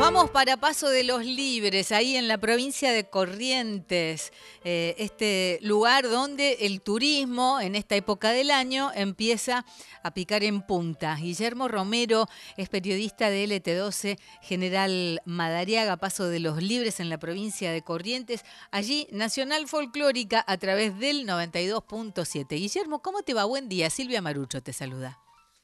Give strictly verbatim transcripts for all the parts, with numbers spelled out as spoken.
vamos para Paso de los Libres, ahí en la provincia de Corrientes, eh, este lugar donde el turismo en esta época del año empieza a picar en punta. Guillermo Romero es periodista de L T doce, General Madariaga, Paso de los Libres en la provincia de Corrientes, allí Nacional Folclórica a través del noventa y dos punto siete. Guillermo, ¿cómo te va? Buen día, Silvia Marucho te saluda.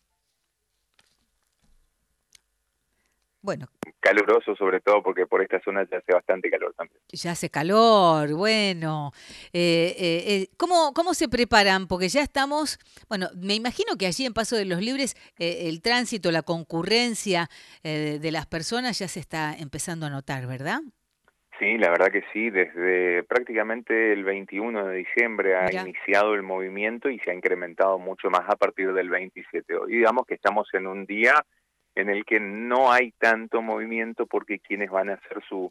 Bueno. Caluroso sobre todo porque por esta zona ya hace bastante calor también. Ya hace calor, bueno. Eh, eh, eh, ¿cómo, ¿Cómo se preparan? Porque ya estamos, bueno, me imagino que allí en Paso de los Libres eh, el tránsito, la concurrencia eh, de las personas ya se está empezando a notar, ¿verdad? Sí, la verdad que sí, desde prácticamente el veintiuno de diciembre ha Mira. iniciado el movimiento y se ha incrementado mucho más a partir del veintisiete. Hoy digamos que estamos en un día en el que no hay tanto movimiento porque quienes van a hacer su,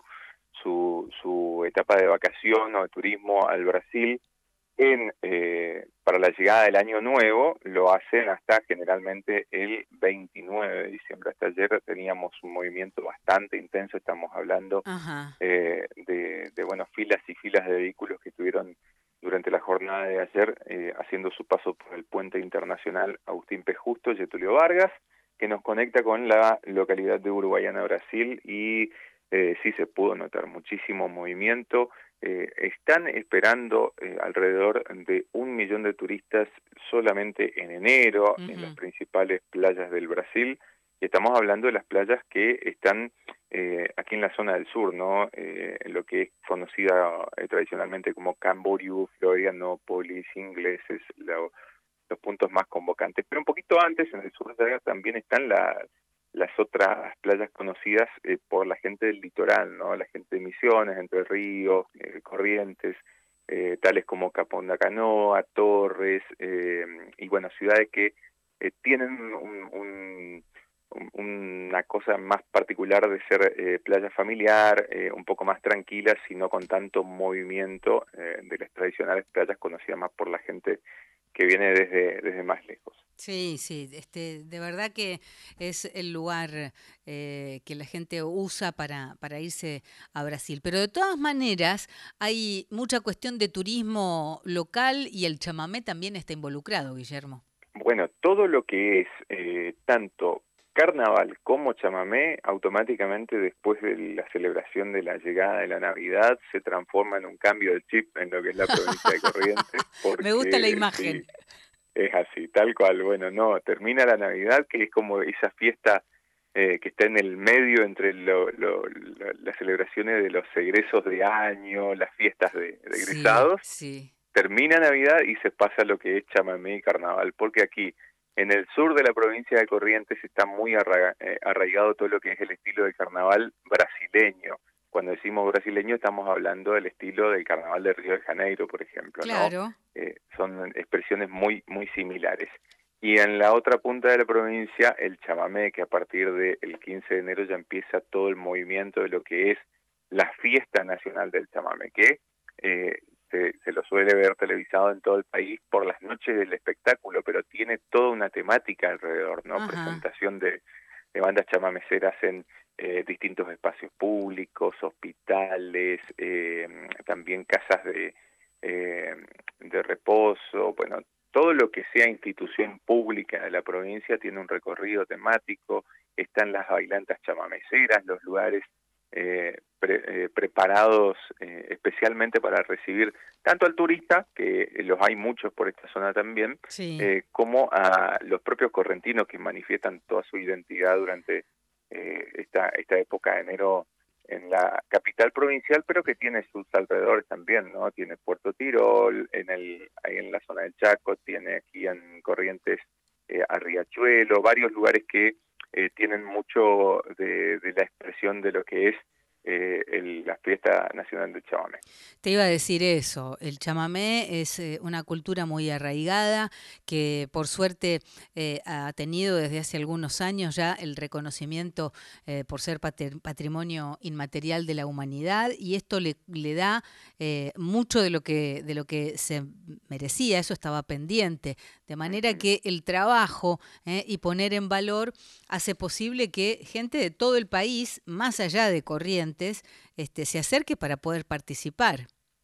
su, su etapa de vacación o de turismo al Brasil en eh, para la llegada del año nuevo lo hacen hasta generalmente el veintinueve de diciembre. Hasta ayer teníamos un movimiento bastante intenso, estamos hablando eh, de, de bueno, filas y filas de vehículos que estuvieron durante la jornada de ayer eh, haciendo su paso por el puente internacional Agustín P. Justo, Getúlio Vargas, que nos conecta con la localidad de Uruguaiana, Brasil, y eh, sí se pudo notar muchísimo movimiento. Eh, están esperando eh, alrededor de un millón de turistas solamente en enero uh-huh. en las principales playas del Brasil, y estamos hablando de las playas que están eh, aquí en la zona del sur, ¿no? Eh, en lo que es conocida eh, tradicionalmente como Camboriú, Florianópolis, Ingleses, lo, los puntos más convocantes. Pero un poquito antes, en el sur de allá, también están la, las otras playas conocidas eh, por la gente del litoral, ¿no? La gente de Misiones, Entre Ríos, eh, Corrientes, eh, tales como Capón da Canoa, Torres, eh, y bueno, ciudades que eh, tienen un, un, un, una cosa más particular de ser eh, playa familiar, eh, un poco más tranquila, sino con tanto movimiento eh, de las tradicionales playas conocidas más por la gente que viene desde, desde más lejos. Sí, sí, este, de verdad que es el lugar eh, que la gente usa para, para irse a Brasil. Pero de todas maneras hay mucha cuestión de turismo local y el chamamé también está involucrado, Guillermo. Bueno, todo lo que es eh, tanto carnaval como chamamé, automáticamente después de la celebración de la llegada de la Navidad se transforma en un cambio de chip en lo que es la provincia de Corrientes. Porque, me gusta la imagen. Sí, es así, tal cual. Bueno, no, termina la Navidad, que es como esa fiesta eh, que está en el medio entre lo, lo, lo, las celebraciones de los egresos de año, las fiestas de, de egresados. Sí, sí. Termina Navidad y se pasa a lo que es chamamé y carnaval, porque aquí en el sur de la provincia de Corrientes está muy arraiga, eh, arraigado todo lo que es el estilo del carnaval brasileño. Cuando decimos brasileño estamos hablando del estilo del carnaval de Río de Janeiro, por ejemplo, claro. ¿no? Eh, son expresiones muy, muy similares. Y en la otra punta de la provincia, el chamamé, que a partir del quince de enero ya empieza todo el movimiento de lo que es la fiesta nacional del chamamé, que eh, se, se lo suele ver televisado en todo el país por las noches del espectáculo, pero tiene toda una temática alrededor, ¿no? Ajá. Presentación de, de bandas chamameceras en eh, distintos espacios públicos, hospitales, eh, también casas de, eh, de reposo, bueno, todo lo que sea institución pública de la provincia tiene un recorrido temático, están las bailantas chamameceras, los lugares eh, pre, eh, preparados eh, especialmente para recibir tanto al turista, que los hay muchos por esta zona también, sí. eh, como a los propios correntinos que manifiestan toda su identidad durante eh, esta, esta época de enero en la capital provincial, pero que tiene sus alrededores también, ¿no? Tiene Puerto Tirol, en el, ahí en la zona del Chaco, tiene aquí en Corrientes eh, a Riachuelo, varios lugares que eh, tienen mucho de, de la expresión de lo que es eh, el, la fiesta nacional del chamamé. Te iba a decir eso, el chamamé es eh, una cultura muy arraigada que por suerte eh, ha tenido desde hace algunos años ya el reconocimiento eh, por ser patrimonio inmaterial de la humanidad y esto le, le da eh, mucho de lo que de lo que se merecía, eso estaba pendiente, de manera que el trabajo eh, y poner en valor hace posible que gente de todo el país, más allá de Corrientes, este, se acerque para poder participar.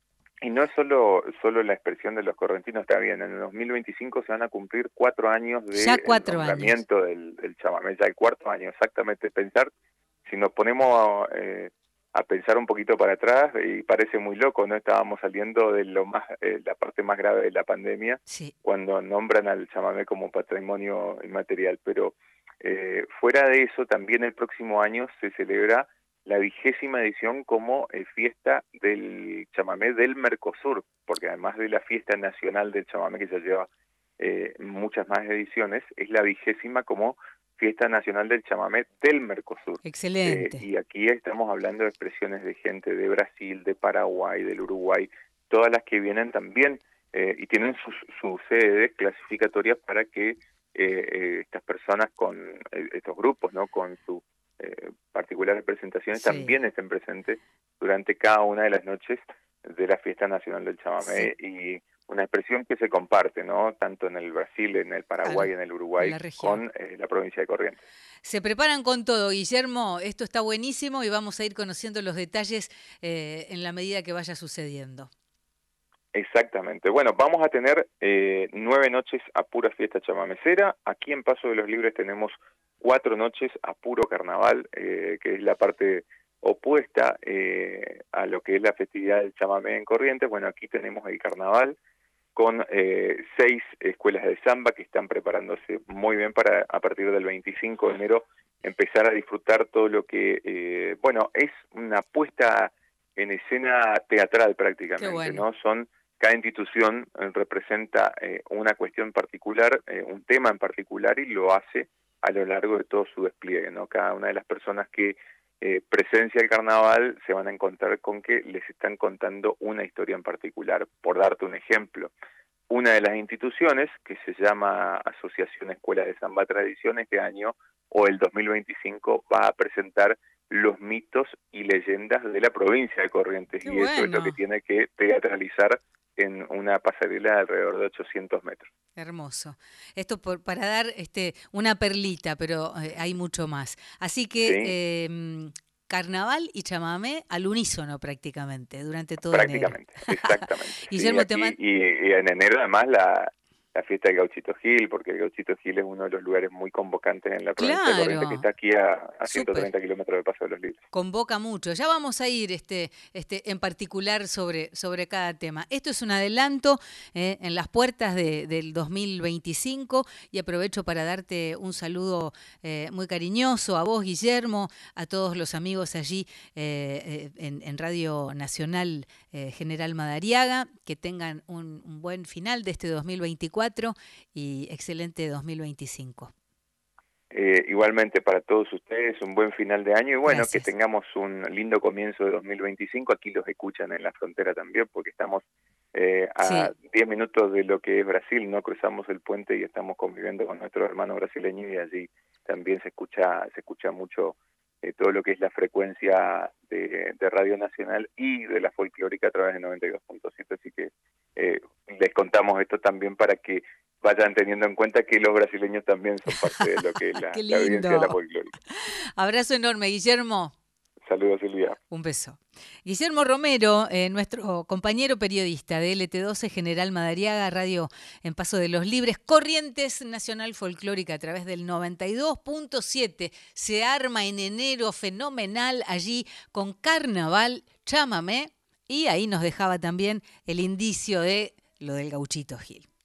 Y no es solo, solo la expresión de los correntinos, está bien, en el dos mil veinticinco se van a cumplir cuatro años del de nombramiento del, del chamamé, ya el cuarto año, exactamente. Pensar, si nos ponemos eh, a pensar un poquito para atrás, y parece muy loco, ¿no? Estábamos saliendo de lo más, eh, la parte más grave de la pandemia, sí, cuando nombran al chamamé como patrimonio inmaterial, pero eh, fuera de eso, también el próximo año se celebra la vigésima edición como eh, fiesta del chamamé del Mercosur, porque además de la fiesta nacional del chamamé que ya lleva eh, muchas más ediciones, es la vigésima como fiesta nacional del chamamé del Mercosur. Excelente. Eh, y aquí estamos hablando de expresiones de gente de Brasil, de Paraguay, del Uruguay, todas las que vienen también eh, y tienen sus su sedes clasificatorias para que eh, eh, estas personas con eh, estos grupos, ¿no? Con su Eh, particulares presentaciones sí. también estén presentes durante cada una de las noches de la fiesta nacional del chamamé sí. y una expresión que se comparte, ¿no? Tanto en el Brasil, en el Paraguay, claro, en el Uruguay, en con eh, la provincia de Corrientes. Se preparan con todo, Guillermo, esto está buenísimo y vamos a ir conociendo los detalles eh, en la medida que vaya sucediendo. Exactamente. Bueno, vamos a tener eh, nueve noches a pura fiesta chamamecera. Aquí en Paso de los Libres tenemos cuatro noches a puro carnaval, eh, que es la parte opuesta eh, a lo que es la festividad del chamamé en Corrientes. Bueno, aquí tenemos el carnaval con eh, seis escuelas de samba que están preparándose muy bien para a partir del veinticinco de enero empezar a disfrutar todo lo que, eh, bueno, es una puesta en escena teatral prácticamente, bueno. ¿no? Son Cada institución eh, representa eh, una cuestión particular, eh, un tema en particular, y lo hace a lo largo de todo su despliegue, ¿no? Cada una de las personas que eh, presencia el carnaval se van a encontrar con que les están contando una historia en particular. Por darte un ejemplo, una de las instituciones, que se llama Asociación Escuela de Samba Tradición, este año, o el dos mil veinticinco, va a presentar los mitos y leyendas de la provincia de Corrientes. Qué y bueno. Eso es lo que tiene que teatralizar en una pasarela de alrededor de ochocientos metros. Hermoso. Esto por, para dar este, una perlita, pero eh, hay mucho más. Así que sí. eh, carnaval y chamamé al unísono prácticamente, durante todo prácticamente, enero. Exactamente. Guillermo, sí, te man... y, y en enero además la... la fiesta del Gauchito Gil, porque el Gauchito Gil es uno de los lugares muy convocantes en la provincia claro. de Corrientes, que está aquí a, a ciento treinta kilómetros del Paso de los Libres. Convoca mucho. Ya vamos a ir este, este, en particular sobre, sobre cada tema. Esto es un adelanto eh, en las puertas de, del dos mil veinticinco y aprovecho para darte un saludo eh, muy cariñoso a vos, Guillermo, a todos los amigos allí eh, en, en Radio Nacional eh, General Madariaga, que tengan un, un buen final de este dos mil veinticuatro y excelente dos mil veinticinco. Eh, igualmente para todos ustedes un buen final de año y bueno, Gracias. Que tengamos un lindo comienzo de dos mil veinticinco. Aquí los escuchan en la frontera también, porque estamos eh, a sí. diez minutos de lo que es Brasil, no cruzamos el puente y estamos conviviendo con nuestro hermano brasileño, y allí también se escucha se escucha mucho eh, todo lo que es la frecuencia de, de Radio Nacional y de la folclórica a través de noventa y dos punto siete, así que eh, les contamos esto también para que vayan teniendo en cuenta que los brasileños también son parte de lo que es la, la evidencia de la folclórica. Abrazo enorme, Guillermo. Saludos, Silvia. Un beso. Guillermo Romero, eh, nuestro compañero periodista de L T doce, General Madariaga, Radio en Paso de los Libres, Corrientes Nacional Folclórica a través del noventa y dos punto siete. Se arma en enero fenomenal allí con carnaval, chamamé, y ahí nos dejaba también el indicio de lo del Gauchito Gil.